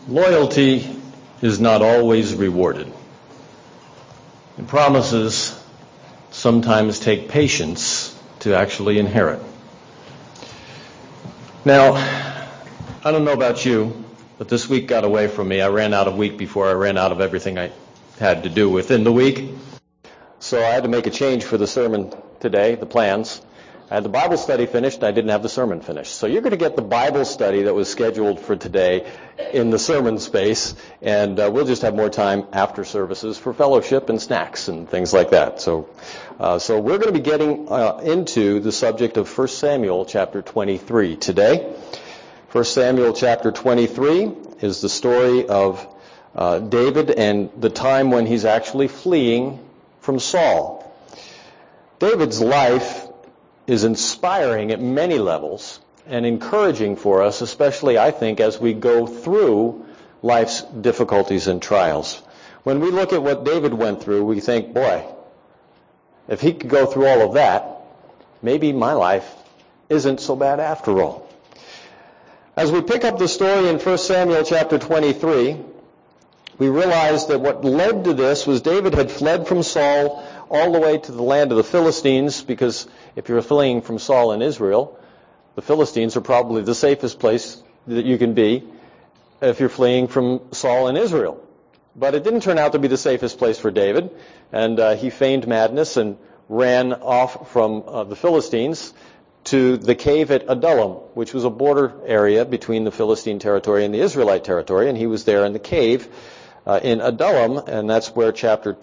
Loyalty is not always rewarded. And promises sometimes take patience to actually inherit. Now, I don't know about you, but this week got away from me. I ran out of week before I ran out of everything I had to do within the week. So I had to make a change for the sermon today, the plans. I had the Bible study finished, I didn't have the sermon finished. So you're going to get the Bible study that was scheduled for today in the sermon space, and we'll just have more time after services for fellowship and snacks and things like that. So we're going to be getting into the subject of 1 Samuel chapter 23 today. 1 Samuel chapter 23 is the story of David and the time when he's actually fleeing from Saul. David's life is inspiring at many levels and encouraging for us, especially, I think, as we go through life's difficulties and trials. When we look at what David went through, we think, boy, if he could go through all of that, maybe my life isn't so bad after all. As we pick up the story in 1 Samuel chapter 23, we realize that what led to this was David had fled from Saul all the way to the land of the Philistines, because if you're fleeing from Saul in Israel, the Philistines are probably the safest place that you can be if you're fleeing from Saul in Israel. But it didn't turn out to be the safest place for David, and he feigned madness and ran off from the Philistines to the cave at Adullam, which was a border area between the Philistine territory and the Israelite territory, and he was there in the cave in Adullam, and that's where chapter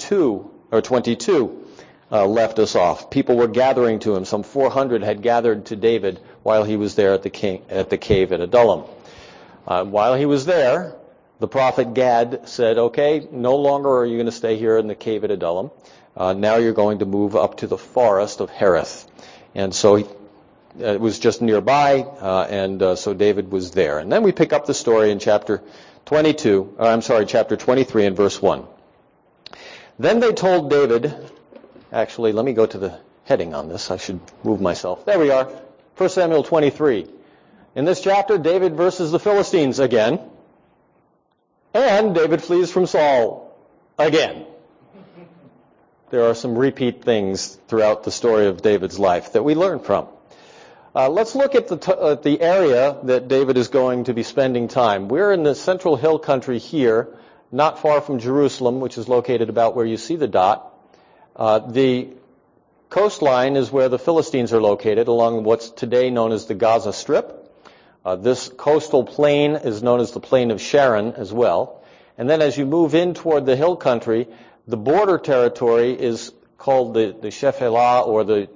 22 left us off. People were gathering to him. Some 400 had gathered to David while he was there at the cave at Adullam. While he was there, the prophet Gad said, okay, no longer are you going to stay here in the cave at Adullam. Now you're going to move up to the forest of Hereth. And so it was just nearby, and so David was there. And then we pick up the story in chapter 23 and verse 1. Then they told David, actually, let me go to the heading on this. I should move myself. There we are. 1 Samuel 23. In this chapter, David versus the Philistines again. And David flees from Saul again. There are some repeat things throughout the story of David's life that we learn from. Let's look at the area that David is going to be spending time. We're in the central hill country here, not far from Jerusalem, which is located about where you see the dot. The coastline is where the Philistines are located, along what's today known as the Gaza Strip. This coastal plain is known as the Plain of Sharon as well. And then as you move in toward the hill country, the border territory is called the Shephelah, or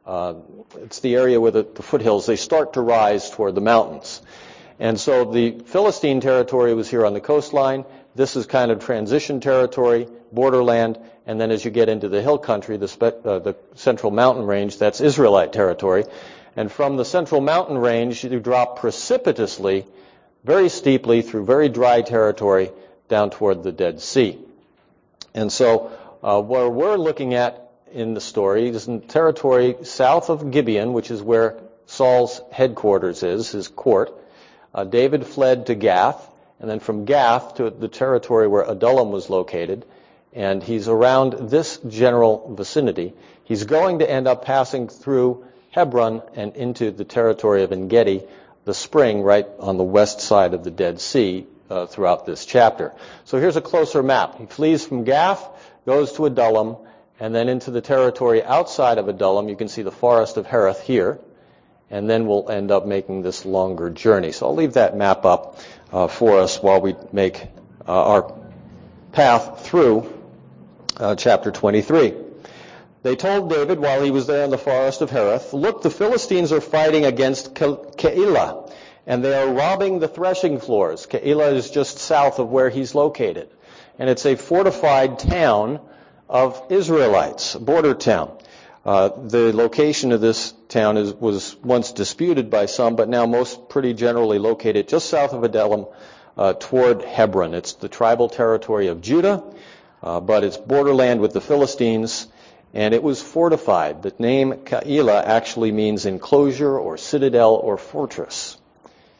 it's the area where the foothills, they start to rise toward the mountains. And so the Philistine territory was here on the coastline. This is kind of transition territory, borderland, and then as you get into the hill country, the central mountain range, that's Israelite territory. And from the central mountain range, you drop precipitously, very steeply, through very dry territory down toward the Dead Sea. And so where we're looking at in the story is in territory south of Gibeon, which is where Saul's headquarters is, his court. David fled to Gath, and then from Gath to the territory where Adullam was located, and he's around this general vicinity. He's going to end up passing through Hebron and into the territory of En-Gedi, the spring right on the west side of the Dead Sea throughout this chapter. So here's a closer map. He flees from Gath, goes to Adullam, and then into the territory outside of Adullam. You can see the forest of Hereth here, and then we'll end up making this longer journey. So I'll leave that map up for us while we make our path through chapter 23. They told David while he was there in the forest of Hereth, look, the Philistines are fighting against Keilah, and they are robbing the threshing floors. Keilah is just south of where he's located, and it's a fortified town of Israelites, a border town. The location of this town was once disputed by some, but now most pretty generally located just south of Adullam toward Hebron. It's the tribal territory of Judah, but it's borderland with the Philistines, and it was fortified. The name Keilah actually means enclosure or citadel or fortress.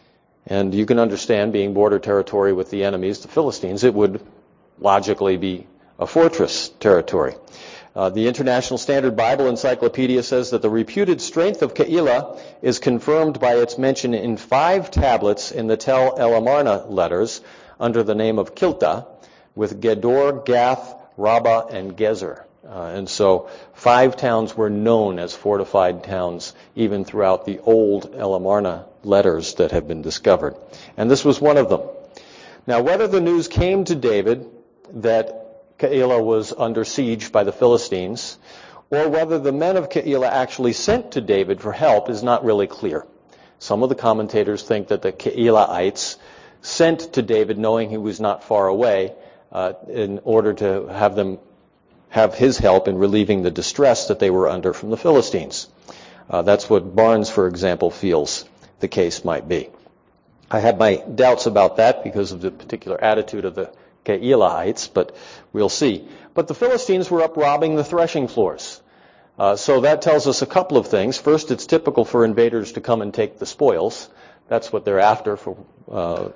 And you can understand, being border territory with the enemies, the Philistines, it would logically be a fortress territory. The International Standard Bible Encyclopedia says that the reputed strength of Keilah is confirmed by its mention in 5 tablets in the Tel El Amarna letters under the name of Kilta, with Gedor, Gath, Rabbah, and Gezer. And so 5 towns were known as fortified towns even throughout the old El Amarna letters that have been discovered. And this was one of them. Now, whether the news came to David that Keilah was under siege by the Philistines, or whether the men of Keilah actually sent to David for help is not really clear. Some of the commentators think that the Keilaites sent to David knowing he was not far away in order to have his help in relieving the distress that they were under from the Philistines. That's what Barnes, for example, feels the case might be. I have my doubts about that because of the particular attitude of the Keilaites, but we'll see. But the Philistines were up robbing the threshing floors. So that tells us a couple of things. First, it's typical for invaders to come and take the spoils. That's what they're after for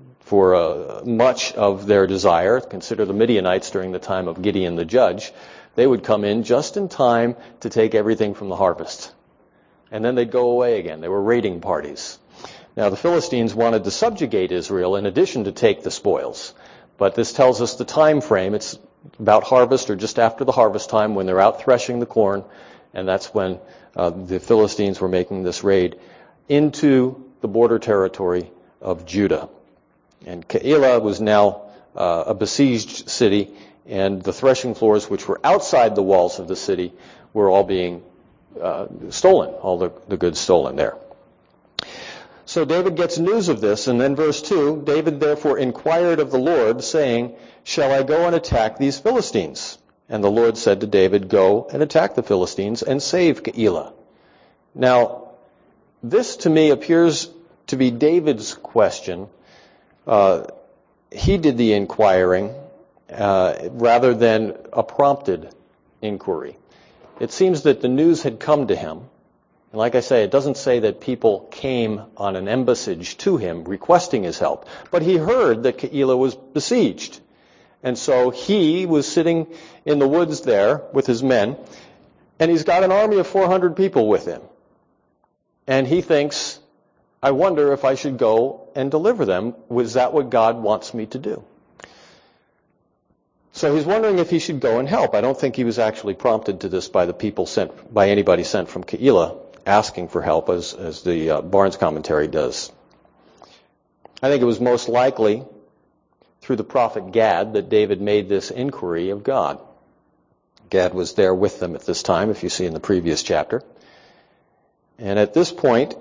much of their desire. Consider the Midianites during the time of Gideon the judge. They would come in just in time to take everything from the harvest. And then they'd go away again. They were raiding parties. Now, the Philistines wanted to subjugate Israel in addition to take the spoils. But this tells us the time frame. It's about harvest or just after the harvest time when they're out threshing the corn. And that's when the Philistines were making this raid into the border territory of Judah. And Keilah was now a besieged city, and the threshing floors, which were outside the walls of the city, were all being stolen, all the goods stolen there. So David gets news of this, and then verse 2, David therefore inquired of the Lord, saying, shall I go and attack these Philistines? And the Lord said to David, go and attack the Philistines and save Keilah. Now, this to me appears to be David's question. He did the inquiring rather than a prompted inquiry. It seems that the news had come to him. And like I say, it doesn't say that people came on an embassage to him requesting his help. But he heard that Keilah was besieged. And so he was sitting in the woods there with his men, and he's got an army of 400 people with him. And he thinks, I wonder if I should go and deliver them. Was that what God wants me to do? So he's wondering if he should go and help. I don't think he was actually prompted to this by the people sent, by anybody sent from Keilah asking for help, as the Barnes commentary does. I think it was most likely through the prophet Gad that David made this inquiry of God. Gad was there with them at this time, if you see in the previous chapter. And at this point,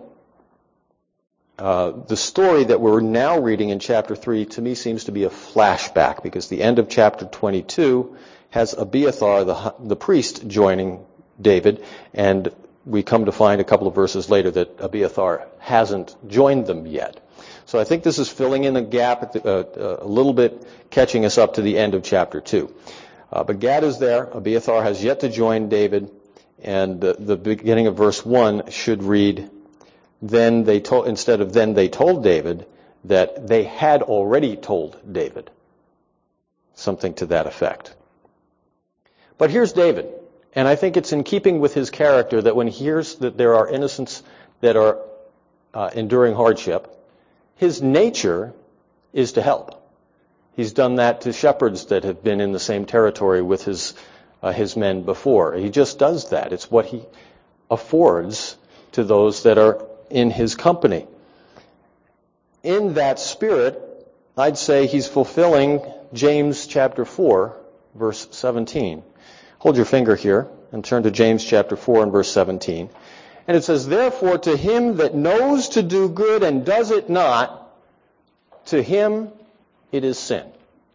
the story that we're now reading in chapter 3 to me seems to be a flashback, because the end of chapter 22 has Abiathar, the priest, joining David, and we come to find a couple of verses later that Abiathar hasn't joined them yet. So I think this is filling in a gap, a little bit catching us up to the end of chapter 2. But Gad is there. Abiathar has yet to join David, and the beginning of verse 1 should read, instead of then they told David, that they had already told David. Something to that effect. But here's David. And I think it's in keeping with his character that when he hears that there are innocents that are enduring hardship, his nature is to help. He's done that to shepherds that have been in the same territory with his men before. He just does that. It's what he affords to those that are in his company. In that spirit, I'd say he's fulfilling James chapter 4, verse 17. Hold your finger here and turn to James chapter 4 and verse 17. And it says, therefore to him that knows to do good and does it not, to him it is sin.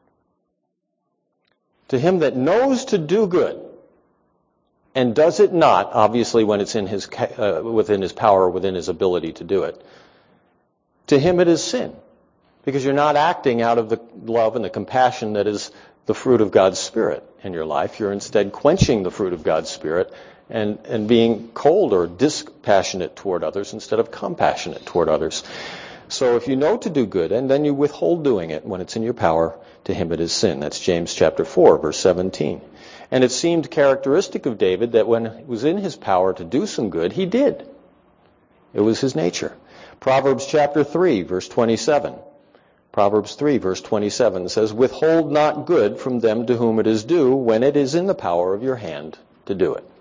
To him that knows to do good and does it not, obviously when it's in within his power, within his ability to do it, to him it is sin. Because you're not acting out of the love and the compassion that is the fruit of God's Spirit in your life. You're instead quenching the fruit of God's Spirit and being cold or dispassionate toward others instead of compassionate toward others. So if you know to do good, and then you withhold doing it when it's in your power, to him it is sin. That's James chapter 4, verse 17. And it seemed characteristic of David that when it was in his power to do some good, he did. It was his nature. Proverbs chapter 3, verse 27. Proverbs 3, verse 27 says, "Withhold not good from them to whom it is due, when it is in the power of your hand to do it."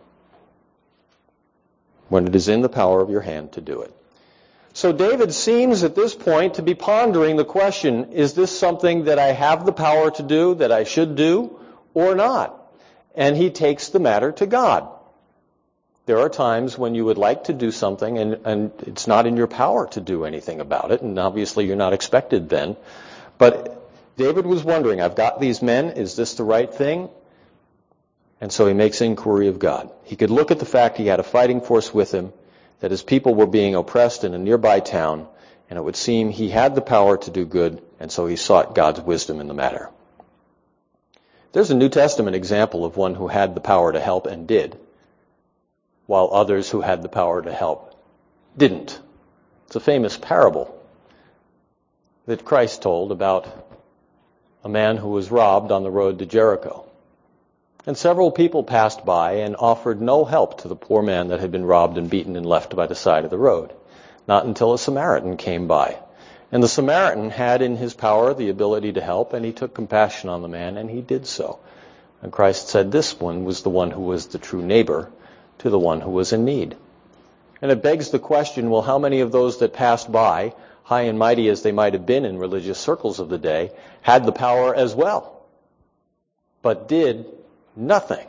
When it is in the power of your hand to do it. So David seems at this point to be pondering the question, is this something that I have the power to do, that I should do, or not? And he takes the matter to God. There are times when you would like to do something and it's not in your power to do anything about it, and obviously you're not expected then. But David was wondering, I've got these men, is this the right thing? And so he makes inquiry of God. He could look at the fact he had a fighting force with him, that his people were being oppressed in a nearby town, and it would seem he had the power to do good, and so he sought God's wisdom in the matter. There's a New Testament example of one who had the power to help and did, while others who had the power to help didn't. It's a famous parable that Christ told about a man who was robbed on the road to Jericho. And several people passed by and offered no help to the poor man that had been robbed and beaten and left by the side of the road. Not until a Samaritan came by. And the Samaritan had in his power the ability to help, and he took compassion on the man, and he did so. And Christ said this one was the one who was the true neighbor to the one who was in need. And it begs the question, well, how many of those that passed by, high and mighty as they might have been in religious circles of the day, had the power as well, but did nothing?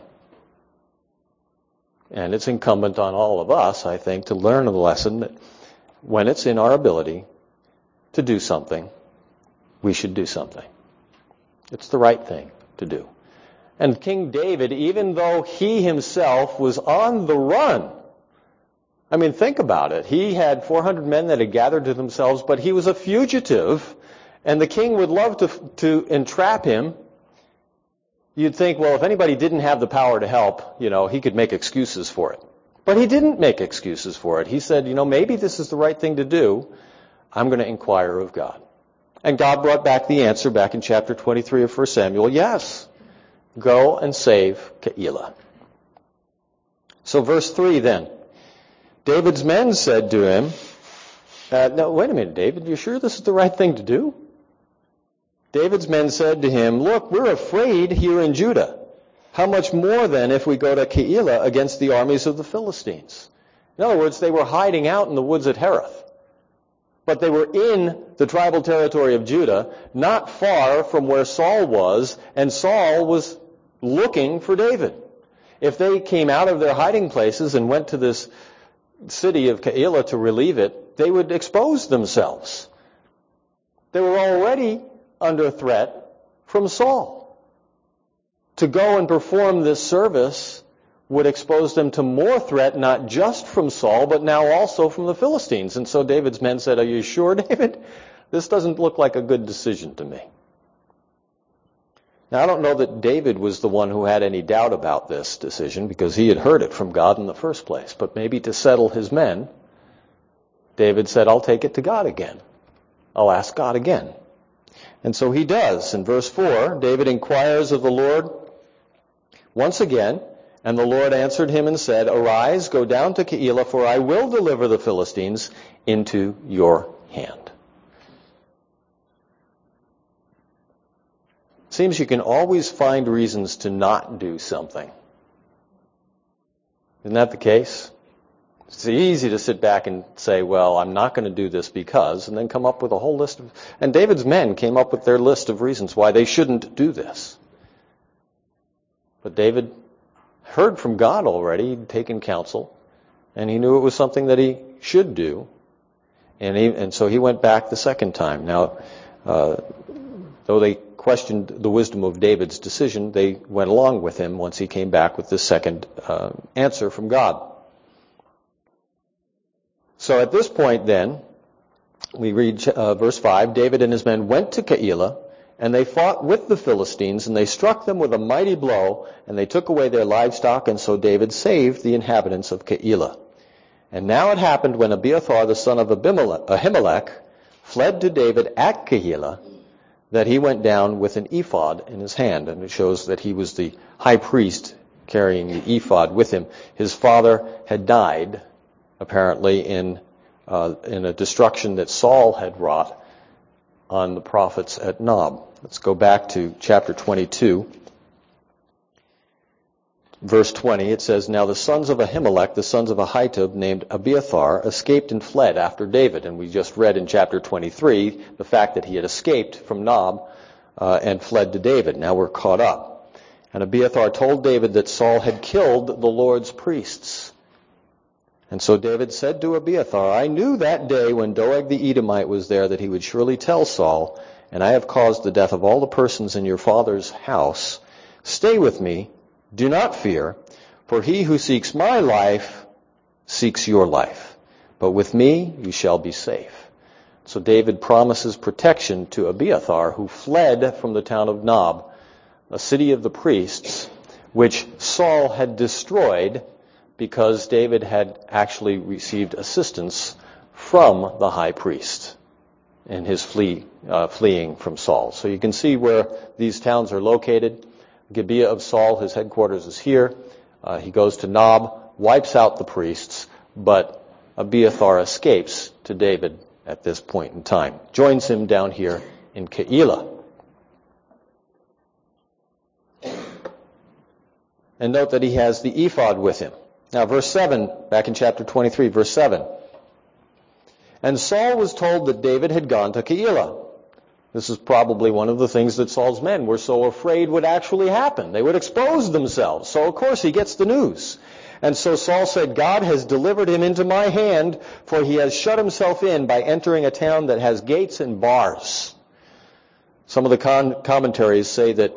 And it's incumbent on all of us, I think, to learn the lesson that when it's in our ability to do something, we should do something. It's the right thing to do. And King David, even though he himself was on the run, I mean, think about it. He had 400 men that had gathered to themselves, but he was a fugitive, and the king would love to entrap him. You'd think, well, if anybody didn't have the power to help, he could make excuses for it. But he didn't make excuses for it. He said, maybe this is the right thing to do. I'm going to inquire of God. And God brought back the answer back in chapter 23 of 1 Samuel. Yes, go and save Keilah. So verse 3 then. David's men said to him, no, wait a minute, David, you sure this is the right thing to do? David's men said to him, look, we're afraid here in Judah. How much more then if we go to Keilah against the armies of the Philistines? In other words, they were hiding out in the woods at Hereth. But they were in the tribal territory of Judah, not far from where Saul was, and Saul was looking for David. If they came out of their hiding places and went to this city of Keilah to relieve it, they would expose themselves. They were already under threat from Saul. To go and perform this service would expose them to more threat, not just from Saul, but now also from the Philistines. And so David's men said, are you sure, David? This doesn't look like a good decision to me. Now, I don't know that David was the one who had any doubt about this decision, because he had heard it from God in the first place. But maybe to settle his men, David said, I'll take it to God again. I'll ask God again. And so he does. In verse 4, David inquires of the Lord once again, and the Lord answered him and said, arise, go down to Keilah, for I will deliver the Philistines into your hand. It seems you can always find reasons to not do something. Isn't that the case? It's easy to sit back and say, well, I'm not going to do this because, and then come up with a whole list of, and David's men came up with their list of reasons why they shouldn't do this. But David heard from God already, he'd taken counsel, and he knew it was something that he should do, and so he went back the second time. Now, though they questioned the wisdom of David's decision, they went along with him once he came back with this second answer from God. So at this point then, we read verse 5, David and his men went to Keilah, and they fought with the Philistines, and they struck them with a mighty blow, and they took away their livestock, and so David saved the inhabitants of Keilah. And now it happened when Abiathar the son of Ahimelech fled to David at Keilah, that he went down with an ephod in his hand. And it shows that he was the high priest carrying the ephod with him. His father had died, apparently, in a destruction that Saul had wrought on the prophets at Nob. Let's go back to chapter 22. Verse 20, it says, Now the sons of Ahimelech, the sons of Ahitub, named Abiathar, escaped and fled after David. And we just read in chapter 23 the fact that he had escaped from Nob and fled to David. Now we're caught up. And Abiathar told David that Saul had killed the Lord's priests. And so David said to Abiathar, I knew that day when Doeg the Edomite was there that he would surely tell Saul, and I have caused the death of all the persons in your father's house. Stay with me. Do not fear, for he who seeks my life seeks your life. But with me you shall be safe. So David promises protection to Abiathar, who fled from the town of Nob, a city of the priests, which Saul had destroyed because David had actually received assistance from the high priest in his fleeing from Saul. So you can see where these towns are located. Gibeah of Saul, his headquarters is here. He goes to Nob, wipes out the priests, but Abiathar escapes to David at this point in time. Joins him down here in Keilah. And note that he has the ephod with him. Now verse 7, back in chapter 23, verse 7. And Saul was told that David had gone to Keilah. This is probably one of the things that Saul's men were so afraid would actually happen. They would expose themselves. So, of course, he gets the news. And so Saul said, God has delivered him into my hand, for he has shut himself in by entering a town that has gates and bars. Some of the commentaries say that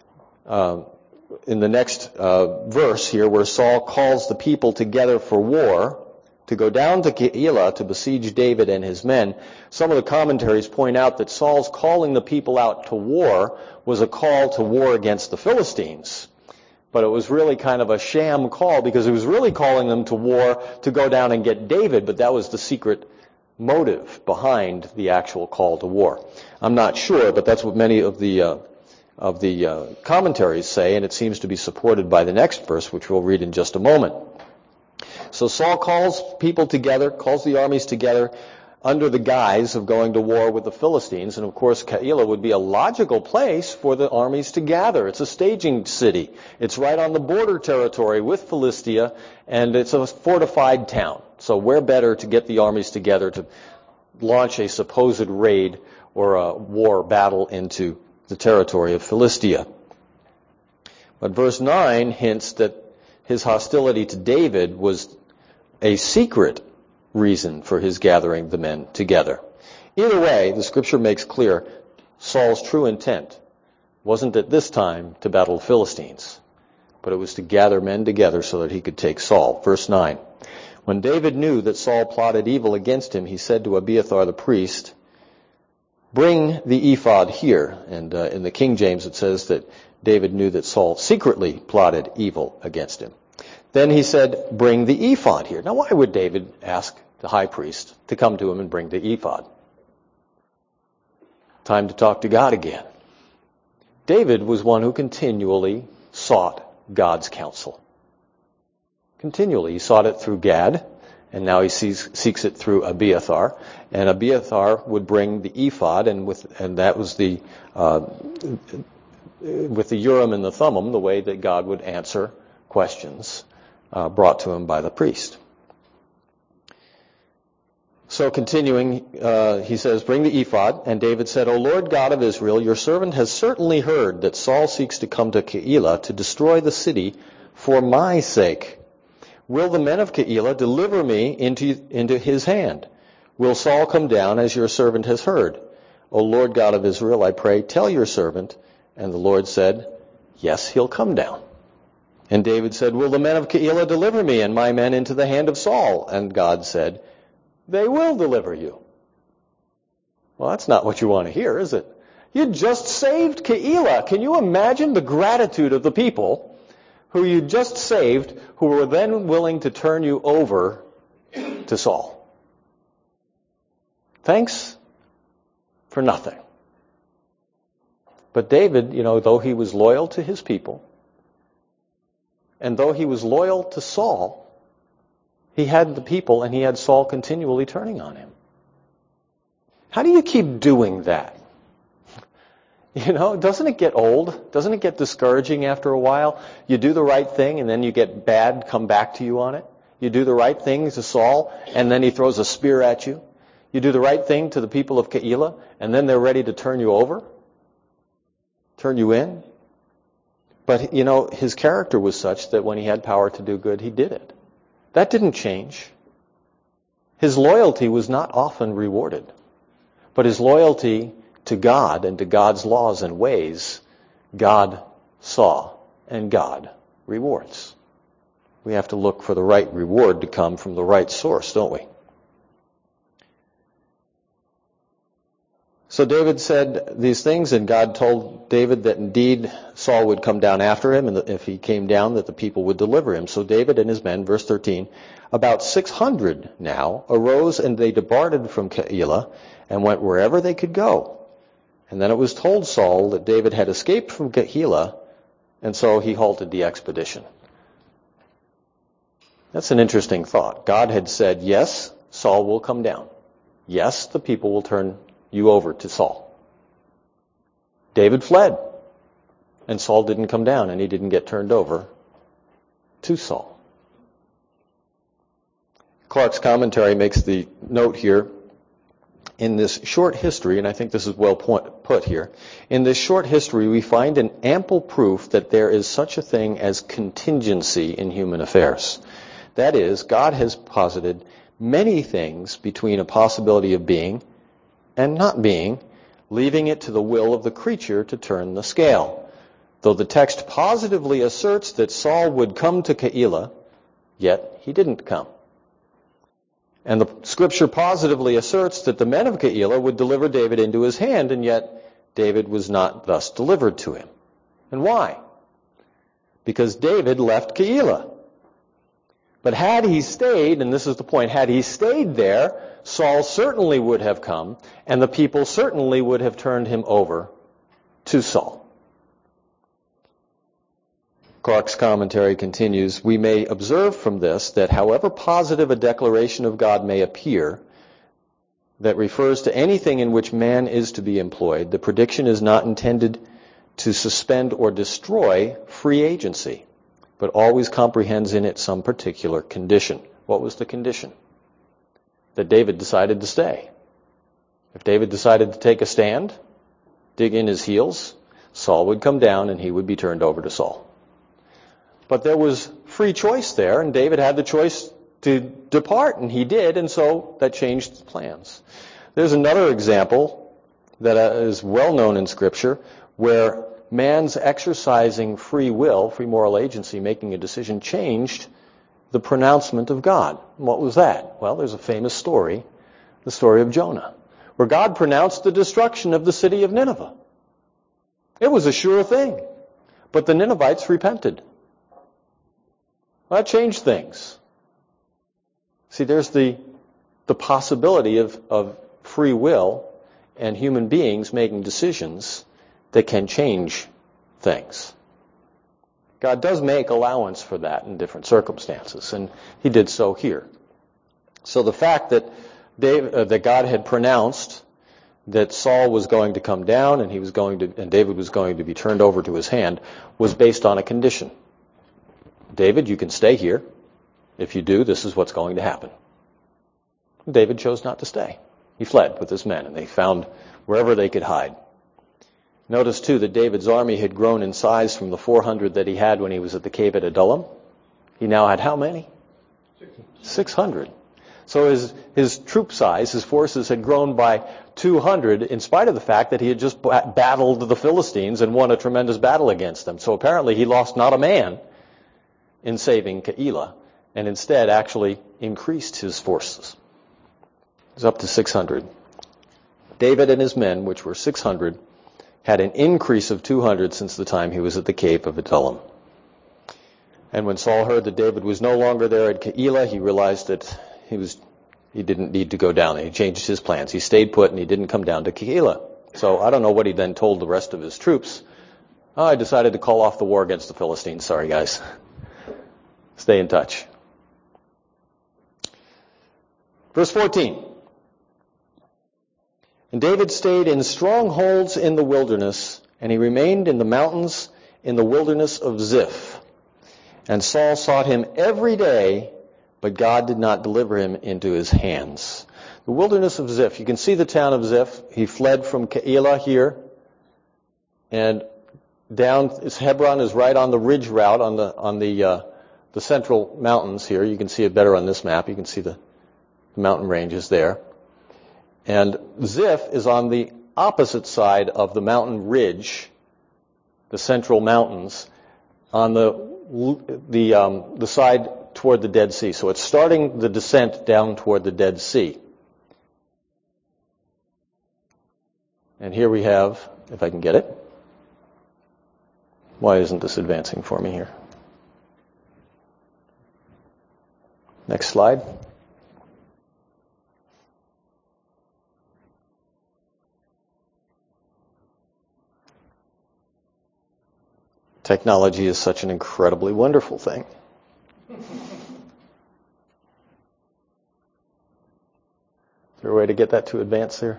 in the next verse here, where Saul calls the people together for war, to go down to Keilah to besiege David and his men, some of the commentaries point out that Saul's calling the people out to war was a call to war against the Philistines. But it was really kind of a sham call, because he was really calling them to war to go down and get David, but that was the secret motive behind the actual call to war. I'm not sure, but that's what many of the commentaries say, and it seems to be supported by the next verse, which we'll read in just a moment. So Saul calls people together, calls the armies together under the guise of going to war with the Philistines. And of course, Keilah would be a logical place for the armies to gather. It's a staging city. It's right on the border territory with Philistia, and it's a fortified town. So where better to get the armies together to launch a supposed raid or a war battle into the territory of Philistia. But verse 9 hints that his hostility to David was a secret reason for his gathering the men together. Either way, the scripture makes clear Saul's true intent wasn't at this time to battle the Philistines, but it was to gather men together so that he could take Saul. Verse 9. When David knew that Saul plotted evil against him, he said to Abiathar the priest, bring the ephod here. And in the King James it says that David knew that Saul secretly plotted evil against him. Then he said, bring the ephod here. Now why would David ask the high priest to come to him and bring the ephod? Time to talk to God again. David was one who continually sought God's counsel. Continually. He sought it through Gad, and now he seeks it through Abiathar. And Abiathar would bring the ephod, and that was the with the Urim and the Thummim, the way that God would answer questions brought to him by the priest. So continuing, he says, bring the ephod. And David said, O Lord God of Israel, your servant has certainly heard that Saul seeks to come to Keilah to destroy the city for my sake. Will the men of Keilah deliver me into his hand? Will Saul come down as your servant has heard? O Lord God of Israel, I pray, tell your servant. And the Lord said, yes, he'll come down. And David said, will the men of Keilah deliver me and my men into the hand of Saul? And God said, they will deliver you. Well, that's not what you want to hear, is it? You just saved Keilah. Can you imagine the gratitude of the people who you just saved, who were then willing to turn you over to Saul? Thanks, for nothing. But David, though he was loyal to his people, and though he was loyal to Saul, he had the people and he had Saul continually turning on him. How do you keep doing that? Doesn't it get old? Doesn't it get discouraging after a while? You do the right thing and then you get bad come back to you on it. You do the right thing to Saul and then he throws a spear at you. You do the right thing to the people of Keilah and then they're ready to turn you over, turn you in. But, his character was such that when he had power to do good, he did it. That didn't change. His loyalty was not often rewarded. But his loyalty to God and to God's laws and ways, God saw and God rewards. We have to look for the right reward to come from the right source, don't we? So David said these things, and God told David that indeed Saul would come down after him, and that if he came down, that the people would deliver him. So David and his men, verse 13, about 600 now, arose and they departed from Keilah and went wherever they could go. And then it was told Saul that David had escaped from Keilah, and so he halted the expedition. That's an interesting thought. God had said, yes, Saul will come down. Yes, the people will turn you over to Saul. David fled, and Saul didn't come down, and he didn't get turned over to Saul. Clark's commentary makes the note here, in this short history, and I think this is well put here, in this short history we find an ample proof that there is such a thing as contingency in human affairs. That is, God has posited many things between a possibility of being and not being, leaving it to the will of the creature to turn the scale. Though the text positively asserts that Saul would come to Keilah, yet he didn't come. And the scripture positively asserts that the men of Keilah would deliver David into his hand, and yet David was not thus delivered to him. And why? Because David left Keilah. But had he stayed, and this is the point, had he stayed there, Saul certainly would have come, and the people certainly would have turned him over to Saul. Clark's commentary continues, we may observe from this that however positive a declaration of God may appear that refers to anything in which man is to be employed, the prediction is not intended to suspend or destroy free agency, but always comprehends in it some particular condition. What was the condition? That David decided to stay. If David decided to take a stand, dig in his heels, Saul would come down and he would be turned over to Saul. But there was free choice there, and David had the choice to depart, and he did, and so that changed the plans. There's another example that is well known in Scripture where man's exercising free will, free moral agency, making a decision, changed the pronouncement of God. And what was that? Well, there's a famous story, the story of Jonah, where God pronounced the destruction of the city of Nineveh. It was a sure thing, but the Ninevites repented. Well, that changed things. See, there's the possibility of free will and human beings making decisions that can change things. God does make allowance for that in different circumstances, and he did so here. So the fact that God had pronounced that Saul was going to come down and David was going to be turned over to his hand was based on a condition. David, you can stay here. If you do, this is what's going to happen. David chose not to stay. He fled with his men, and they found wherever they could hide. Notice, too, that David's army had grown in size from the 400 that he had when he was at the cave at Adullam. He now had how many? 600. So his troop size, his forces had grown by 200 in spite of the fact that he had just battled the Philistines and won a tremendous battle against them. So apparently he lost not a man in saving Keilah, and instead actually increased his forces. It was up to 600. David and his men, which were 600, had an increase of 200 since the time he was at the cave of Adullam. And when Saul heard that David was no longer there at Keilah, he realized that he was he didn't need to go down. He changed his plans. He stayed put and he didn't come down to Keilah. So I don't know what he then told the rest of his troops. Oh, I decided to call off the war against the Philistines. Sorry, guys. Stay in touch. Verse 14. And David stayed in strongholds in the wilderness, and he remained in the mountains in the wilderness of Ziph. And Saul sought him every day, but God did not deliver him into his hands. The wilderness of Ziph. You can see the town of Ziph. He fled from Keilah here, and down. Hebron is right on the ridge route on the central mountains here. You can see it better on this map. You can see the mountain ranges there. And Ziph is on the opposite side of the mountain ridge, the central mountains, on the side toward the Dead Sea. So it's starting the descent down toward the Dead Sea. And here we have, if I can get it. Why isn't this advancing for me here? Next slide. Technology is such an incredibly wonderful thing. Is there a way to get that to advance there?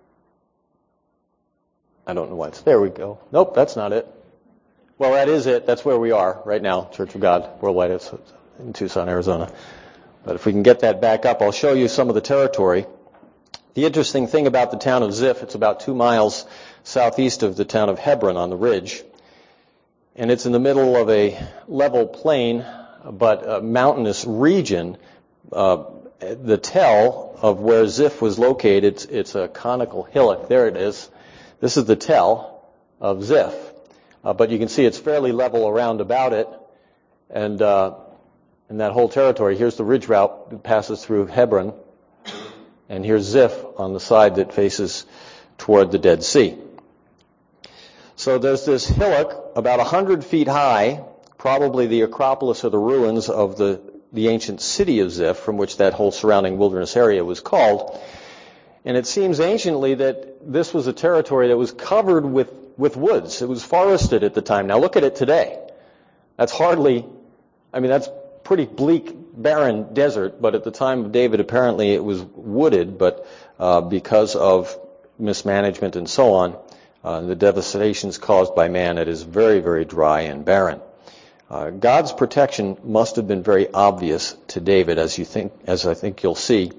I don't know why it's there. We go. Nope, that's not it. Well, that is it. That's where we are right now, Church of God Worldwide. It's in Tucson, Arizona. But if we can get that back up, I'll show you some of the territory. The interesting thing about the town of Ziph, it's about 2 miles southeast of the town of Hebron on the ridge. And it's in the middle of a level plain, but a mountainous region. The tell of where Ziph was located, it's a conical hillock. There it is. This is the tell of Ziph. But you can see it's fairly level around about it. And in that whole territory, here's the ridge route that passes through Hebron. And here's Ziph on the side that faces toward the Dead Sea. So there's this hillock about 100 feet high, probably the Acropolis or the ruins of the ancient city of Ziph, from which that whole surrounding wilderness area was called. And it seems anciently that this was a territory that was covered with woods. It was forested at the time. Now look at it today. That's that's pretty bleak, barren desert, but at the time of David apparently it was wooded, but because of mismanagement and so on, the devastations caused by man, it is very, very dry and barren. God's protection must have been very obvious to David, as I think you'll see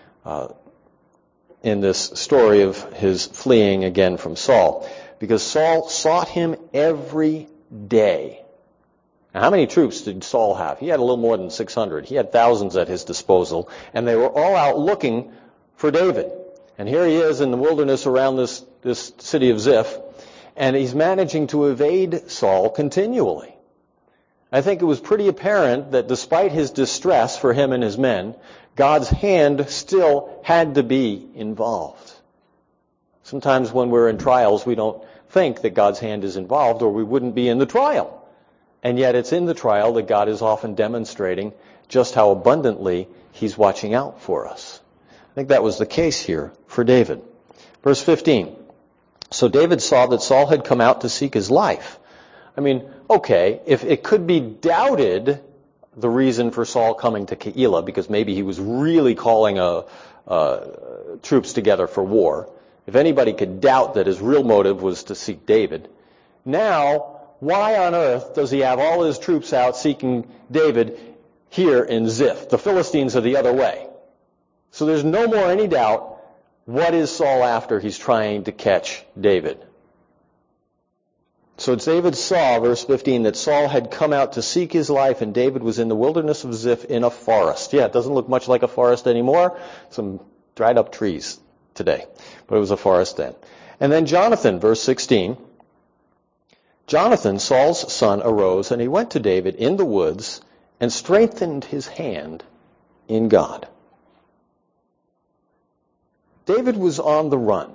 in this story of his fleeing again from Saul. Because Saul sought him every day. Now, how many troops did Saul have? He had a little more than 600. He had thousands at his disposal, and they were all out looking for David. And here he is in the wilderness around this city of Ziph, and he's managing to evade Saul continually. I think it was pretty apparent that despite his distress for him and his men, God's hand still had to be involved. Sometimes when we're in trials, we don't think that God's hand is involved, or we wouldn't be in the trial. And yet it's in the trial that God is often demonstrating just how abundantly he's watching out for us. I think that was the case here for David. Verse 15. So David saw that Saul had come out to seek his life. Okay, if it could be doubted the reason for Saul coming to Keilah, because maybe he was really calling troops together for war. If anybody could doubt that his real motive was to seek David, now, why on earth does he have all his troops out seeking David here in Ziph? The Philistines are the other way. So there's no more any doubt, what is Saul after? He's trying to catch David. So David saw, verse 15, that Saul had come out to seek his life, and David was in the wilderness of Ziph in a forest. Yeah, it doesn't look much like a forest anymore. Some dried up trees today. But it was a forest then. And then Jonathan, verse 16. Jonathan, Saul's son, arose, and he went to David in the woods and strengthened his hand in God. David was on the run.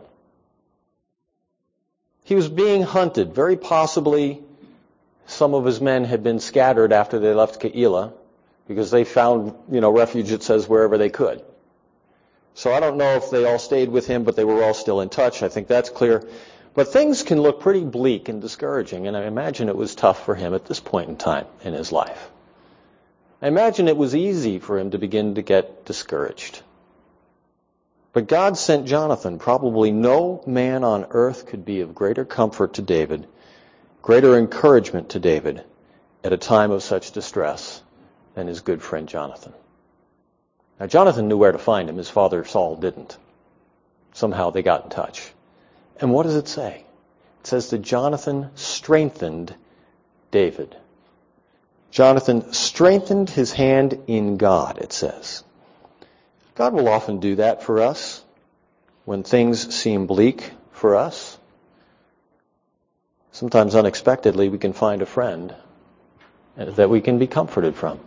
He was being hunted. Very possibly some of his men had been scattered after they left Keilah because they found, refuge, it says, wherever they could. So I don't know if they all stayed with him, but they were all still in touch. I think that's clear. But things can look pretty bleak and discouraging, and I imagine it was tough for him at this point in time in his life. I imagine it was easy for him to begin to get discouraged. But God sent Jonathan. Probably no man on earth could be of greater comfort to David, greater encouragement to David at a time of such distress than his good friend Jonathan. Now, Jonathan knew where to find him. His father Saul didn't. Somehow they got in touch. And what does it say? It says that Jonathan strengthened David. Jonathan strengthened his hand in God, it says. God will often do that for us when things seem bleak for us. Sometimes unexpectedly we can find a friend that we can be comforted from.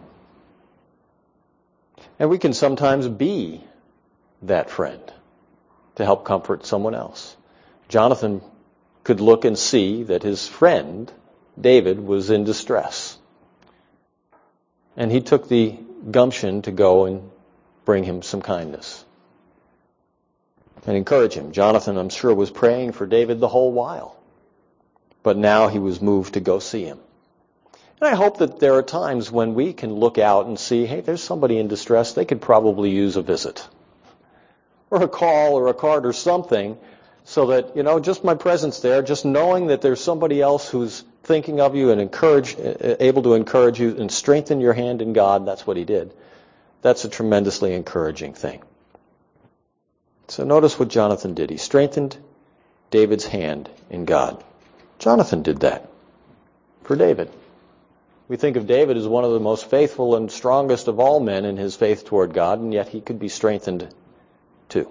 And we can sometimes be that friend to help comfort someone else. Jonathan could look and see that his friend, David, was in distress. And he took the gumption to go and bring him some kindness and encourage him. Jonathan, I'm sure, was praying for David the whole while. But now he was moved to go see him. And I hope that there are times when we can look out and see, hey, there's somebody in distress. They could probably use a visit or a call or a card or something, so that, just my presence there, just knowing that there's somebody else who's thinking of you and able to encourage you and strengthen your hand in God. That's what he did. That's a tremendously encouraging thing. So notice what Jonathan did. He strengthened David's hand in God. Jonathan did that for David. We think of David as one of the most faithful and strongest of all men in his faith toward God, and yet he could be strengthened too.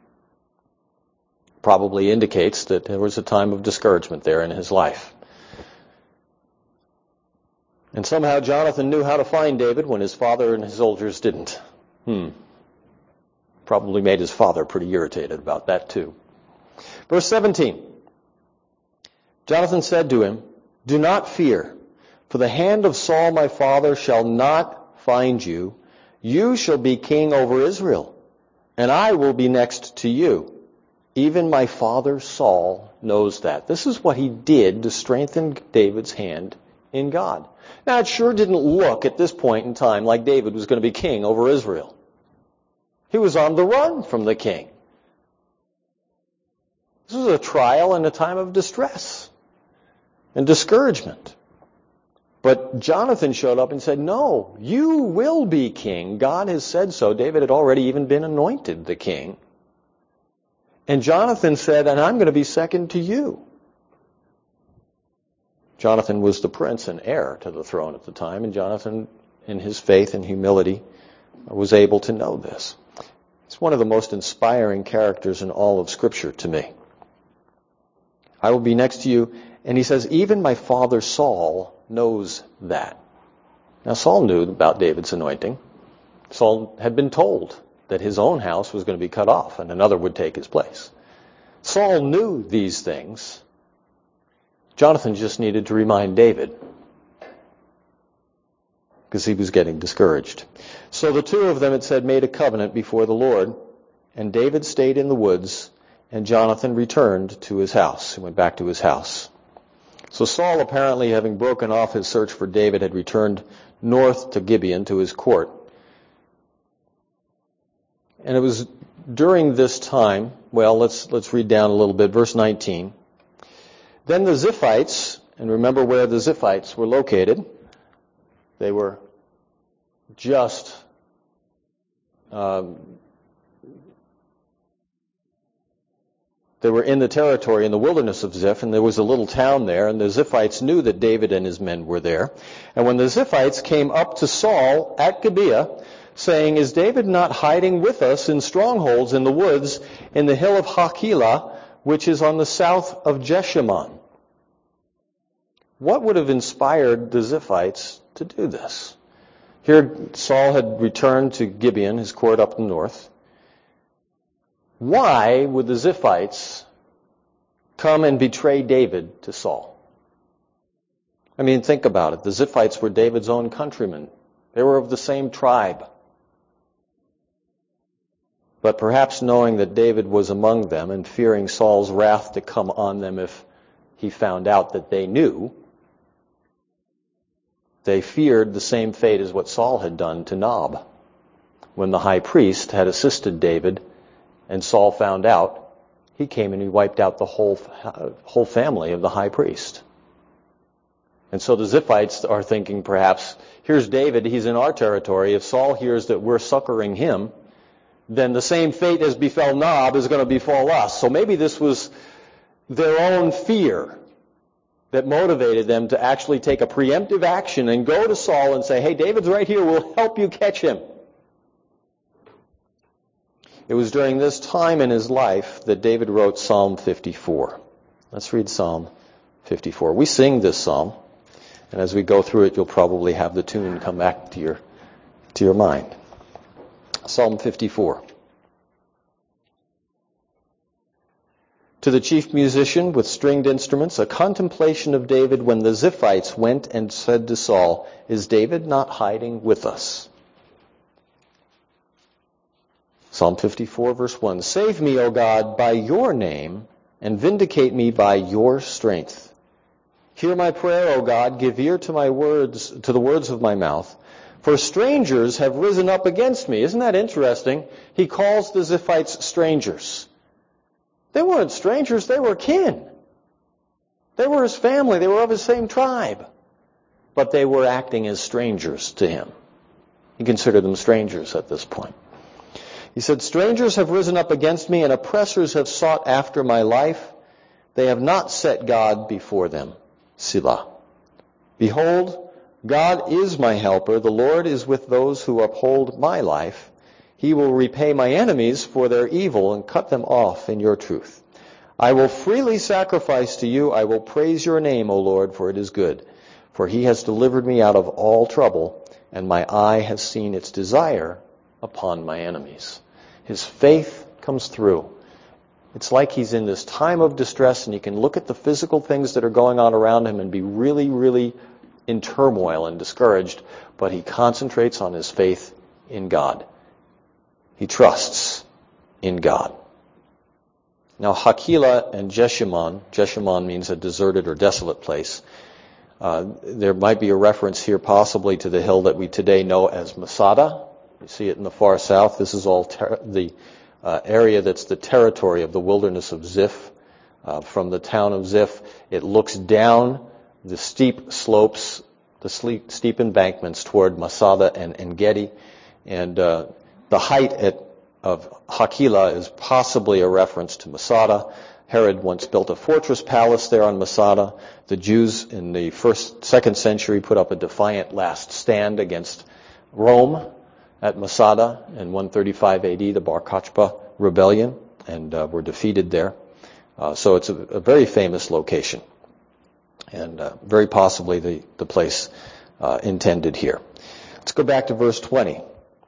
Probably indicates that there was a time of discouragement there in his life. And somehow Jonathan knew how to find David when his father and his soldiers didn't. Probably made his father pretty irritated about that too. Verse 17. Jonathan said to him, "Do not fear, for the hand of Saul my father shall not find you. You shall be king over Israel, and I will be next to you. Even my father Saul knows that." This is what he did to strengthen David's hand in God. Now, it sure didn't look at this point in time like David was going to be king over Israel. He was on the run from the king. This was a trial and a time of distress and discouragement. But Jonathan showed up and said, "No, you will be king. God has said so." David had already even been anointed the king. And Jonathan said, "And I'm going to be second to you." Jonathan was the prince and heir to the throne at the time, and Jonathan, in his faith and humility, was able to know this. It's one of the most inspiring characters in all of Scripture to me. I will be next to you. And he says, even my father Saul knows that. Now, Saul knew about David's anointing. Saul had been told that his own house was going to be cut off and another would take his place. Saul knew these things. Jonathan just needed to remind David because he was getting discouraged. So the two of them, it said, made a covenant before the Lord, and David stayed in the woods, and Jonathan returned to his house. He went back to his house. So Saul, apparently having broken off his search for David, had returned north to Gibeon to his court. And it was during this time, well, let's read down a little bit, verse 19. Then the Ziphites, and remember where the Ziphites were located. They were just they were in the territory, in the wilderness of Ziph, and there was a little town there, and the Ziphites knew that David and his men were there. And when the Ziphites came up to Saul at Gibeah, saying, "Is David not hiding with us in strongholds in the woods in the hill of Hachilah, which is on the south of Jeshimon?" What would have inspired the Ziphites to do this? Here Saul had returned to Gibeon, his court up north. Why would the Ziphites come and betray David to Saul? I mean, think about it. The Ziphites were David's own countrymen. They were of the same tribe. But perhaps knowing that David was among them and fearing Saul's wrath to come on them if he found out that they knew, they feared the same fate as what Saul had done to Nob. When the high priest had assisted David and Saul found out, he came and he wiped out the whole family of the high priest. And so the Ziphites are thinking perhaps, here's David, he's in our territory. If Saul hears that we're succoring him, then the same fate as befell Nob is going to befall us. So maybe this was their own fear that motivated them to actually take a preemptive action and go to Saul and say, hey, David's right here, we'll help you catch him. It was during this time in his life that David wrote Psalm 54. Let's read Psalm 54. We sing this psalm, and as we go through it, you'll probably have the tune come back to your mind. Psalm 54. To the chief musician with stringed instruments, a contemplation of David when the Ziphites went and said to Saul, is David not hiding with us? Psalm 54, verse 1. Save me, O God, by your name, and vindicate me by your strength. Hear my prayer, O God, give ear to my words, to the words of my mouth. For strangers have risen up against me. Isn't that interesting? He calls the Ziphites strangers. They weren't strangers, they were kin. They were his family, they were of his same tribe. But they were acting as strangers to him. He considered them strangers at this point. He said, strangers have risen up against me, and oppressors have sought after my life. They have not set God before them. Selah. Behold, God is my helper. The Lord is with those who uphold my life. He will repay my enemies for their evil and cut them off in your truth. I will freely sacrifice to you. I will praise your name, O Lord, for it is good. For he has delivered me out of all trouble, and my eye has seen its desire upon my enemies. His faith comes through. It's like he's in this time of distress, and he can look at the physical things that are going on around him and be really, really in turmoil and discouraged, but he concentrates on his faith in God. He trusts in God. Now, Hakilah and Jeshimon means a deserted or desolate place. There might be a reference here possibly to the hill that we today know as Masada. You see it in the far south. This is all the area that's the territory of the wilderness of Ziph. From the town of Ziph, it looks down the steep slopes, the steep embankments toward Masada and En-Gedi. And the height of Hakilah is possibly a reference to Masada. Herod once built a fortress palace there on Masada. The Jews in the 2nd century put up a defiant last stand against Rome at Masada in 135 AD, the Bar Kokhba rebellion, and were defeated there. So it's a very famous location, and very possibly the place intended here. Let's go back to verse 20.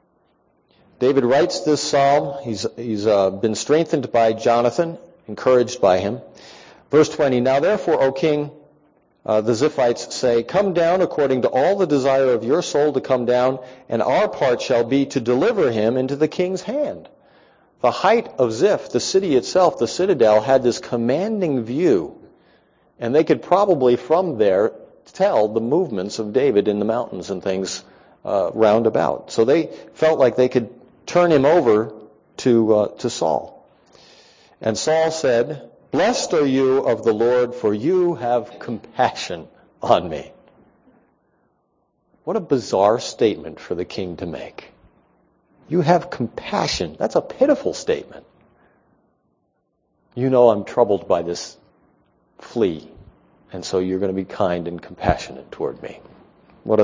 David writes this psalm. He's been strengthened by Jonathan, encouraged by him. Verse 20, now therefore, O king, the Ziphites say, come down according to all the desire of your soul to come down, and our part shall be to deliver him into the king's hand. The height of Ziph, the city itself, the citadel, had this commanding view, and they could probably from there tell the movements of David in the mountains and things round about. So they felt like they could turn him over to Saul. And Saul said, blessed are you of the Lord, for you have compassion on me. What a bizarre statement for the king to make. You have compassion. That's a pitiful statement. You know I'm troubled by this flea, and so you're going to be kind and compassionate toward me. What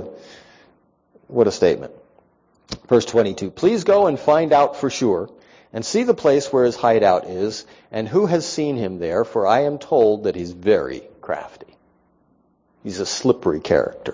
a statement. Verse 22, please go and find out for sure, and see the place where his hideout is, and who has seen him there, for I am told that he's very crafty. He's a slippery character.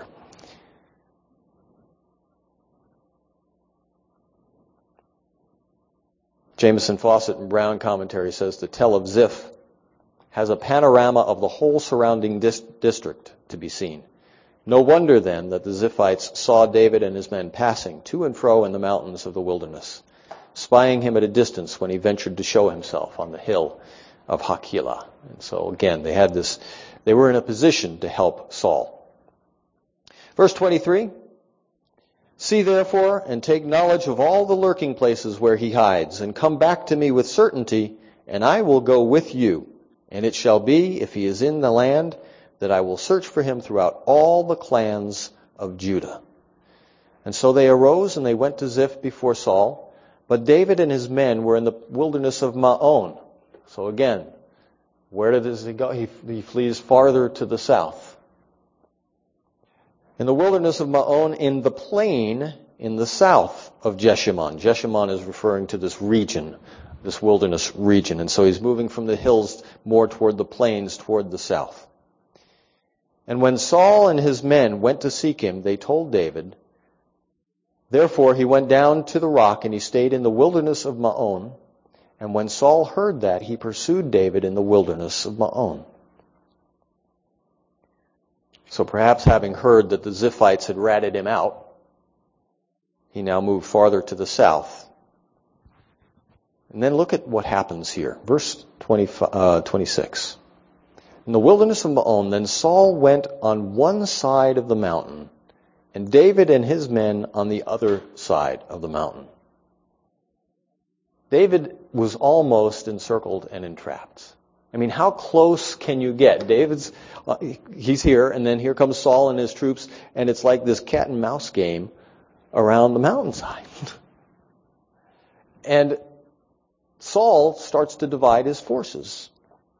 Jameson, Fawcett, and Brown commentary says the Tell of Ziph has a panorama of the whole surrounding district to be seen. No wonder then that the Ziphites saw David and his men passing to and fro in the mountains of the wilderness. spying him at a distance when he ventured to show himself on the hill of Hakilah. And so again, they were in a position to help Saul. Verse 23, see therefore and take knowledge of all the lurking places where he hides, and come back to me with certainty, and I will go with you. And it shall be, if he is in the land, that I will search for him throughout all the clans of Judah. And so they arose and they went to Ziph before Saul, but David and his men were in the wilderness of Maon. So again, where does he go? He flees farther to the south. In the wilderness of Maon, in the plain in the south of Jeshimon. Jeshimon is referring to this region, this wilderness region. And so he's moving from the hills more toward the plains, toward the south. And when Saul and his men went to seek him, they told David. Therefore he went down to the rock, and he stayed in the wilderness of Maon. And when Saul heard that, he pursued David in the wilderness of Maon. So perhaps having heard that the Ziphites had ratted him out, he now moved farther to the south. And then look at what happens here. Verse 26. In the wilderness of Maon, then Saul went on one side of the mountain, and David and his men on the other side of the mountain. David was almost encircled and entrapped. I mean, how close can you get? He's here, and then here comes Saul and his troops, and it's like this cat and mouse game around the mountainside. And Saul starts to divide his forces.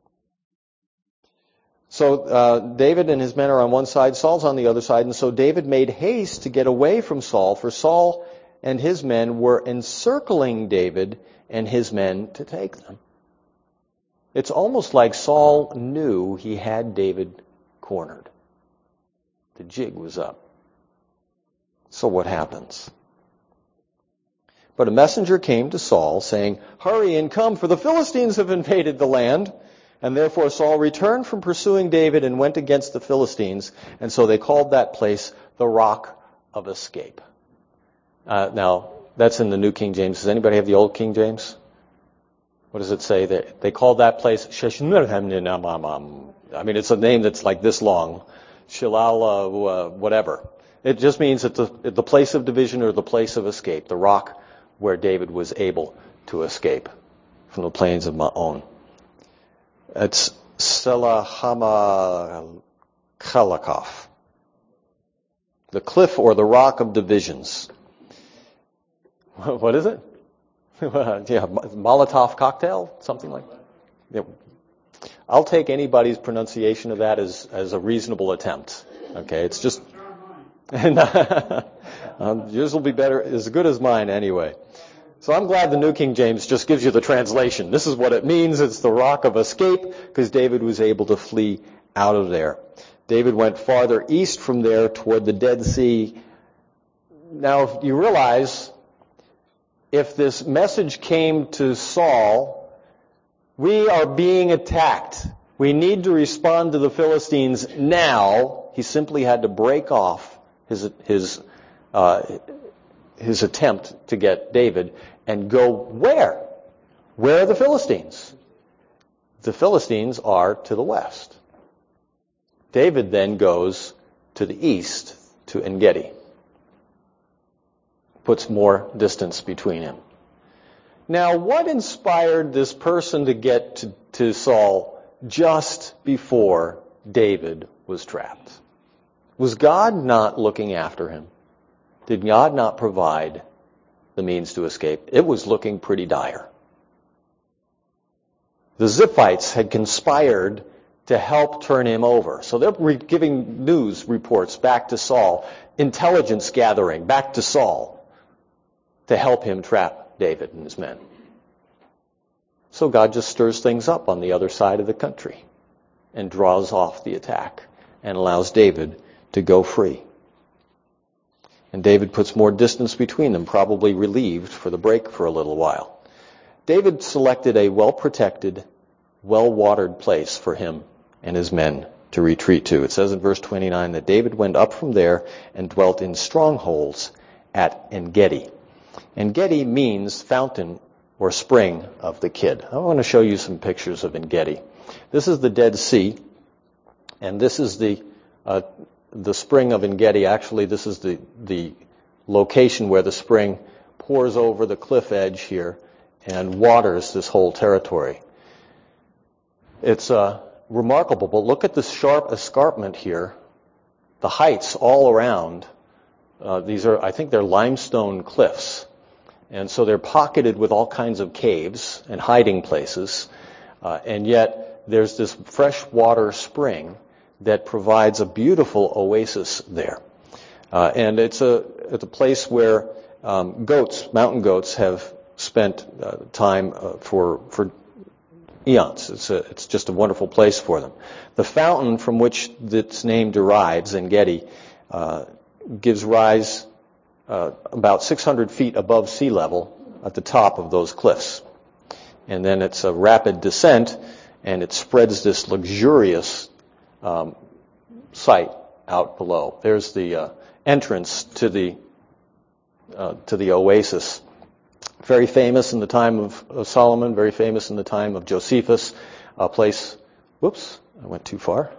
So David and his men are on one side, Saul's on the other side, and so David made haste to get away from Saul, for Saul and his men were encircling David and his men to take them. It's almost like Saul knew he had David cornered. The jig was up. So what happens? But a messenger came to Saul, saying, hurry and come, for the Philistines have invaded the land. And therefore Saul returned from pursuing David and went against the Philistines. And so they called that place the Rock of Escape. Now, that's in the New King James. Does anybody have the Old King James? What does it say? They called that place Sheshnurhamninamamam. I mean, it's a name that's like this long. Shilal, whatever. It just means at the place of division or the place of escape, the rock where David was able to escape from the plains of Maon. It's Selahama Khalakov, the cliff or the rock of divisions. What is it? Yeah, Molotov cocktail, something like that. Yeah. I'll take anybody's pronunciation of that as a reasonable attempt. Okay, it's just yours will be better, as good as mine anyway. So I'm glad the New King James just gives you the translation. This is what it means. It's the rock of escape, because David was able to flee out of there. David went farther east from there toward the Dead Sea. Now, you realize, if this message came to Saul, we are being attacked. We need to respond to the Philistines now. He simply had to break off his attempt to get David and go where? Where are the Philistines? The Philistines are to the west. David then goes to the east to En-Gedi. Puts more distance between him. Now, what inspired this person to get to Saul just before David was trapped? Was God not looking after him? Did God not provide the means to escape? It was looking pretty dire. The Ziphites had conspired to help turn him over. So they're giving news reports back to Saul, intelligence gathering back to Saul to help him trap David and his men. So God just stirs things up on the other side of the country and draws off the attack and allows David to go free. And David puts more distance between them, probably relieved for the break for a little while. David selected a well-protected, well-watered place for him and his men to retreat to. It says in verse 29 that David went up from there and dwelt in strongholds at En-Gedi. En-Gedi means fountain or spring of the kid. I want to show you some pictures of En-Gedi. This is the Dead Sea, and this is the spring of En-Gedi. Actually, this is the location where the spring pours over the cliff edge here and waters this whole territory. It's remarkable, but look at this sharp escarpment here. The heights all around, I think they're limestone cliffs. And so they're pocketed with all kinds of caves and hiding places. And yet there's this freshwater spring that provides a beautiful oasis there. And it's a place where mountain goats have spent time for eons. It's just a wonderful place for them. The fountain from which its name derives, En-Gedi, gives rise about 600 feet above sea level at the top of those cliffs. And then it's a rapid descent, and it spreads this luxurious site out below. There's the entrance to the oasis. Very famous in the time of Solomon, very famous in the time of Josephus, a place, whoops, I went too far,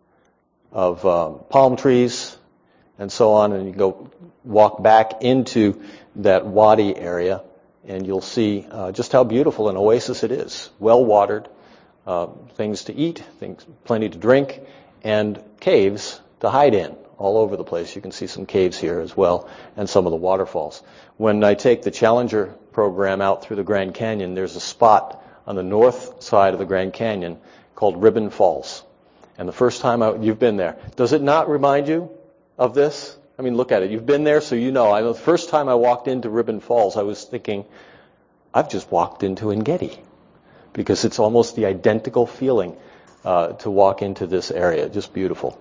of palm trees and so on, and you go walk back into that wadi area, and you'll see just how beautiful an oasis it is. Well watered, things to eat, plenty to drink, and caves to hide in all over the place. You can see some caves here as well, and some of the waterfalls. When I take the Challenger program out through the Grand Canyon, there's a spot on the north side of the Grand Canyon called Ribbon Falls. And the first time you've been there, does it not remind you of this? I mean, look at it. You've been there, so you know. The first time I walked into Ribbon Falls, I was thinking, I've just walked into En-Gedi, because it's almost the identical feeling to walk into this area. Just beautiful.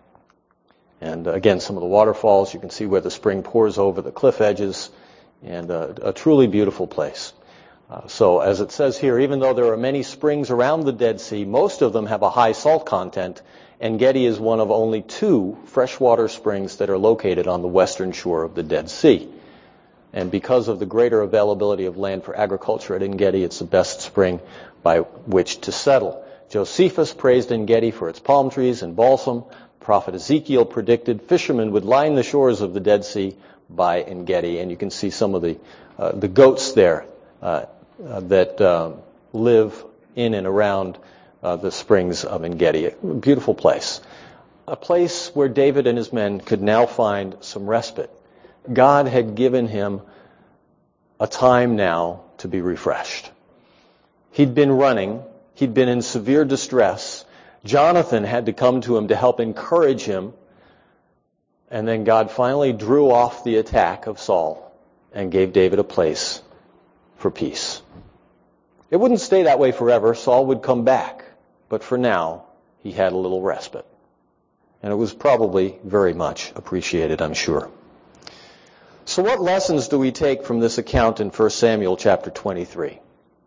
And again, some of the waterfalls, you can see where the spring pours over the cliff edges, and a truly beautiful place. So as it says here, even though there are many springs around the Dead Sea, most of them have a high salt content. En-Gedi is one of only 2 freshwater springs that are located on the western shore of the Dead Sea. And because of the greater availability of land for agriculture at En-Gedi, it's the best spring by which to settle. Josephus praised En-Gedi for its palm trees and balsam. Prophet Ezekiel predicted fishermen would line the shores of the Dead Sea by En-Gedi. And you can see some of the goats there that live in and around the springs of En-Gedi. A beautiful place. A place where David and his men could now find some respite. God had given him a time now to be refreshed. He'd been running. He'd been in severe distress. Jonathan had to come to him to help encourage him. And then God finally drew off the attack of Saul and gave David a place for peace. It wouldn't stay that way forever. Saul would come back. But for now, he had a little respite. And it was probably very much appreciated, I'm sure. So what lessons do we take from this account in 1 Samuel chapter 23?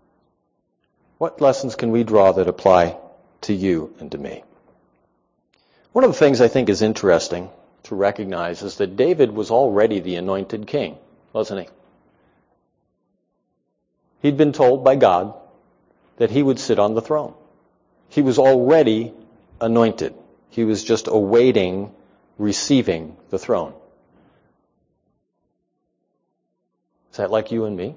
What lessons can we draw that apply to you and to me? One of the things I think is interesting to recognize is that David was already the anointed king, wasn't he? He'd been told by God that he would sit on the throne. He was already anointed. He was just awaiting receiving the throne. Is that like you and me?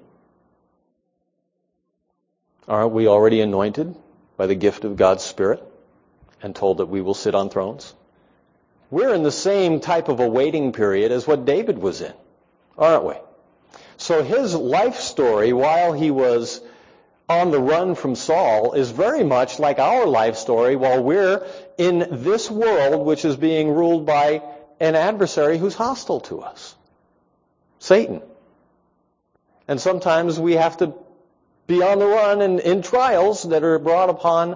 Aren't we already anointed by the gift of God's Spirit and told that we will sit on thrones? We're in the same type of a waiting period as what David was in, aren't we? So his life story while he was on the run from Saul is very much like our life story while we're in this world which is being ruled by an adversary who's hostile to us, Satan. And sometimes we have to be on the run and in trials that are brought upon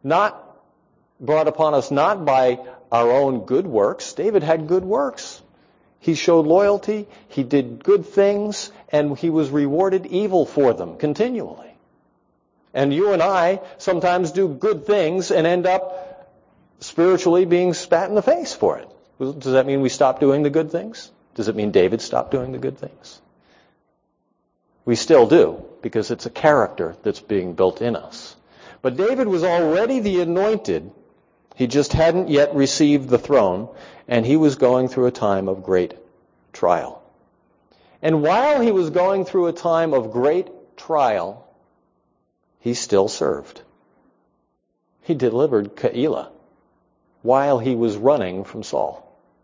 us not by our own good works. David had good works. He showed loyalty, he did good things, and he was rewarded evil for them continually. And you and I sometimes do good things and end up spiritually being spat in the face for it. Does that mean we stop doing the good things? Does it mean David stopped doing the good things? We still do, because it's a character that's being built in us. But David was already the anointed. He just hadn't yet received the throne, and he was going through a time of great trial. And while he was going through a time of great trial, he still served. He delivered Keilah while he was running from Saul.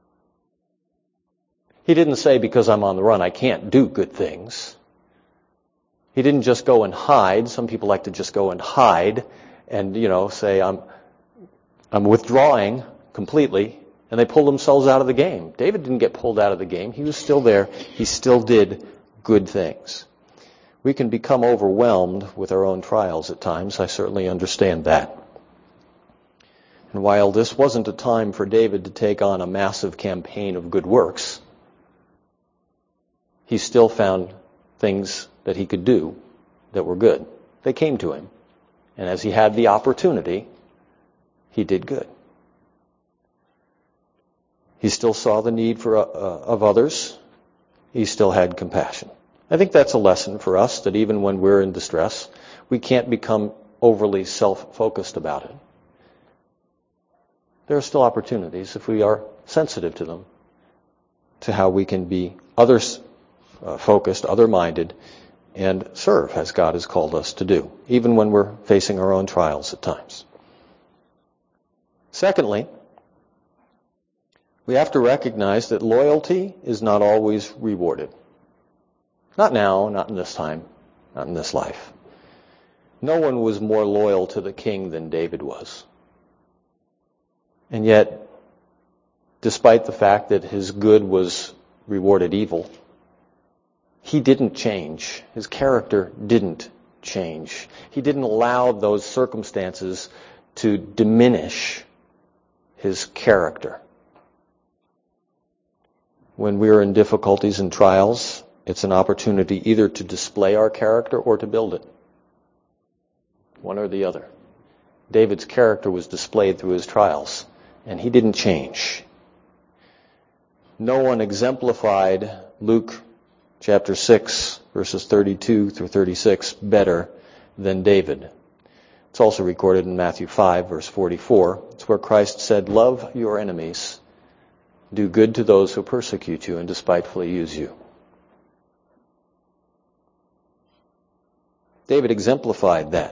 He didn't say, because I'm on the run, I can't do good things. He didn't just go and hide. Some people like to just go and hide and, say, I'm withdrawing completely, and they pull themselves out of the game. David didn't get pulled out of the game. He was still there. He still did good things. We can become overwhelmed with our own trials at times. I certainly understand that. And while this wasn't a time for David to take on a massive campaign of good works, he still found things that he could do that were good. They came to him. And as he had the opportunity, he did good. He still saw the need of others. He still had compassion. I think that's a lesson for us, that even when we're in distress, we can't become overly self-focused about it. There are still opportunities, if we are sensitive to them, to how we can be others-focused, other-minded, and serve as God has called us to do, even when we're facing our own trials at times. Secondly, we have to recognize that loyalty is not always rewarded. Not now, not in this time, not in this life. No one was more loyal to the king than David was. And yet, despite the fact that his good was rewarded evil, he didn't change. His character didn't change. He didn't allow those circumstances to diminish his character. When we're in difficulties and trials, it's an opportunity either to display our character or to build it. One or the other. David's character was displayed through his trials, and he didn't change. No one exemplified Luke chapter 6, verses 32 through 36 better than David. It's also recorded in Matthew 5, verse 44. It's where Christ said, "Love your enemies, do good to those who persecute you and despitefully use you." David exemplified that.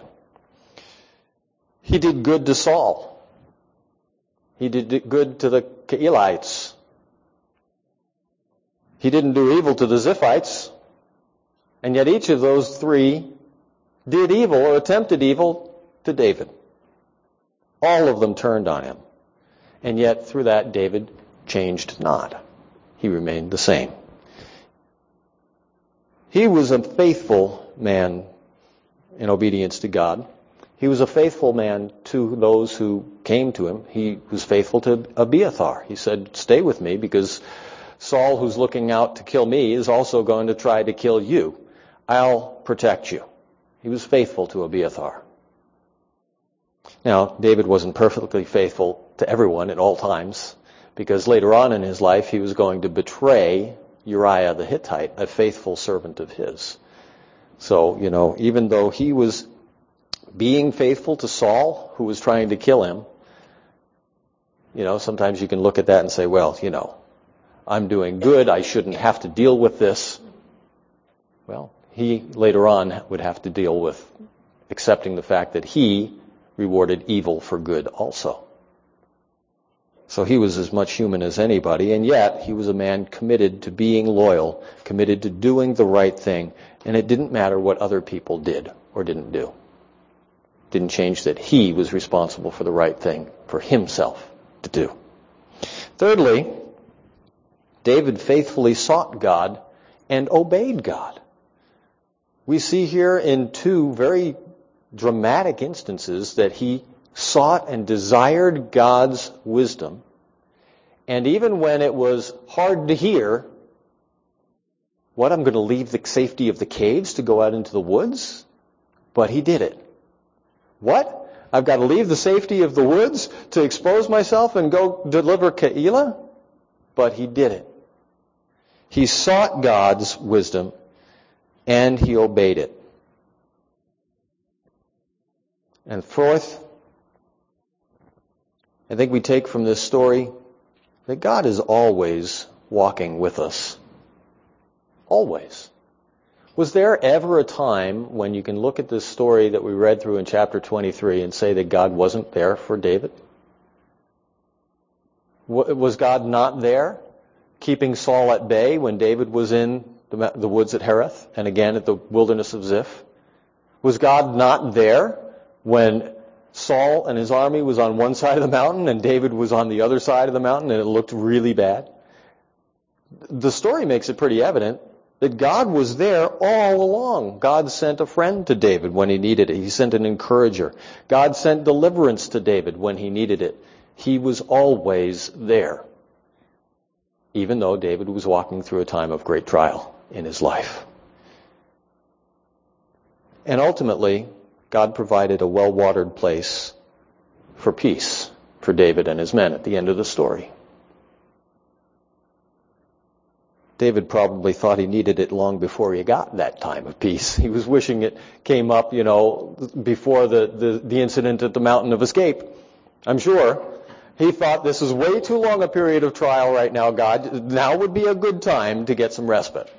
He did good to Saul. He did good to the Keilites. He didn't do evil to the Ziphites. And yet each of those three did evil or attempted evil to David. All of them turned on him. And yet through that, David changed not. He remained the same. He was a faithful man in obedience to God. He was a faithful man to those who came to him. He was faithful to Abiathar. He said, "Stay with me, because Saul, who's looking out to kill me, is also going to try to kill you. I'll protect you." He was faithful to Abiathar. Now, David wasn't perfectly faithful to everyone at all times, because later on in his life he was going to betray Uriah the Hittite, a faithful servant of his. So, even though he was being faithful to Saul, who was trying to kill him, sometimes you can look at that and say, well, I'm doing good, I shouldn't have to deal with this. Well, he later on would have to deal with accepting the fact that he rewarded evil for good also. So he was as much human as anybody, and yet he was a man committed to being loyal, committed to doing the right thing, and it didn't matter what other people did or didn't do. It didn't change that he was responsible for the right thing for himself to do. Thirdly, David faithfully sought God and obeyed God. We see here in two very dramatic instances that he sought and desired God's wisdom. And even when it was hard to hear, what, I'm going to leave the safety of the caves to go out into the woods? But he did it. What? I've got to leave the safety of the woods to expose myself and go deliver Keilah? But he did it. He sought God's wisdom, and he obeyed it. And fourth, I think we take from this story that God is always walking with us. Always. Was there ever a time when you can look at this story that we read through in chapter 23 and say that God wasn't there for David? Was God not there, keeping Saul at bay when David was in the woods at Hereth and again at the wilderness of Ziph? Was God not there when Saul and his army was on one side of the mountain and David was on the other side of the mountain and it looked really bad? The story makes it pretty evident that God was there all along. God sent a friend to David when he needed it. He sent an encourager. God sent deliverance to David when he needed it. He was always there, even though David was walking through a time of great trial in his life. And ultimately, God provided a well-watered place for peace for David and his men at the end of the story. David probably thought he needed it long before he got that time of peace. He was wishing it came up, before the incident at the Mountain of Escape. I'm sure. He thought, this is way too long a period of trial right now, God. Now would be a good time to get some respite.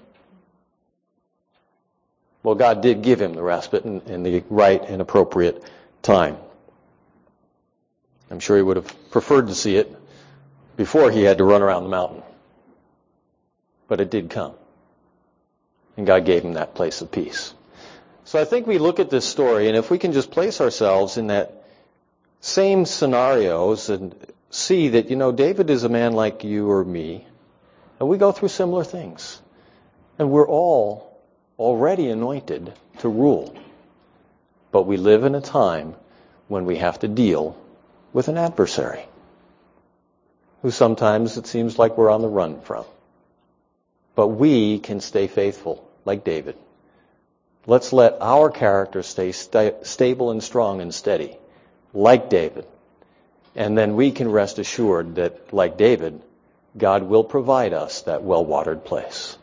Well, God did give him the respite in the right and appropriate time. I'm sure he would have preferred to see it before he had to run around the mountain. But it did come. And God gave him that place of peace. So I think we look at this story, and if we can just place ourselves in that same scenarios and see that, David is a man like you or me, and we go through similar things. And we're all already anointed to rule. But we live in a time when we have to deal with an adversary who sometimes it seems like we're on the run from. But we can stay faithful, like David. Let's let our character stay stable and strong and steady, like David. And then we can rest assured that, like David, God will provide us that well-watered place.